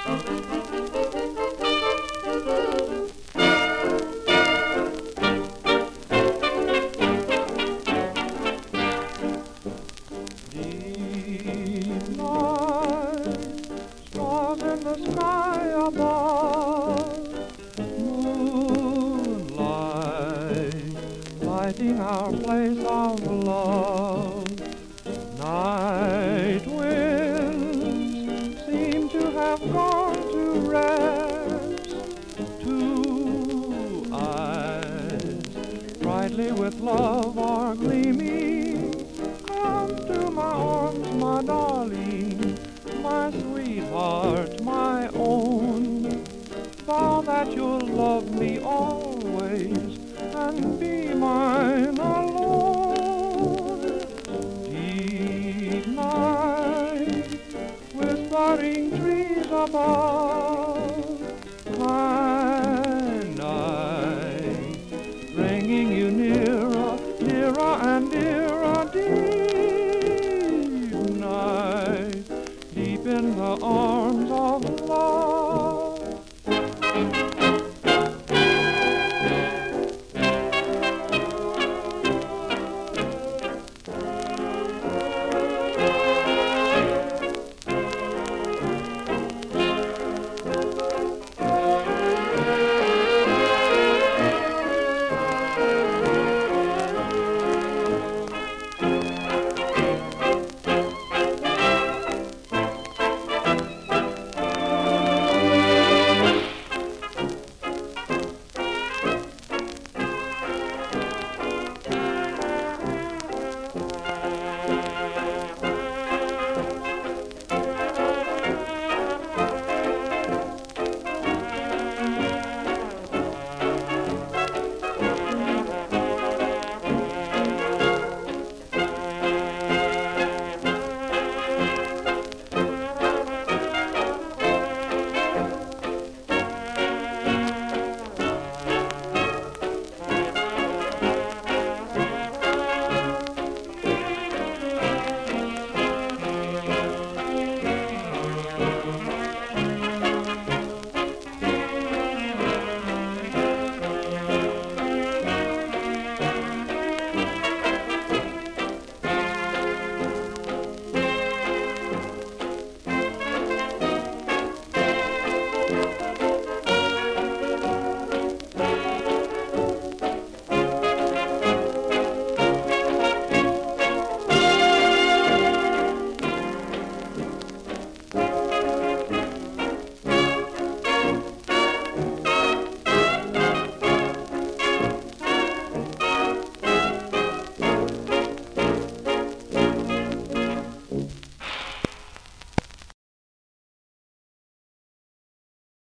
Deep night, stars in the sky above, moonlight lighting our place of love. Night winds seem to have gone to rest. Two eyes brightly with love are gleaming. Come to my arms, my darling, my sweetheart, my own. Vow that you'll love me always and be mine alone. Deep night, whispering trees above, kind night, bringing you nearer, nearer and nearer. Deep night, deep in the arms of love.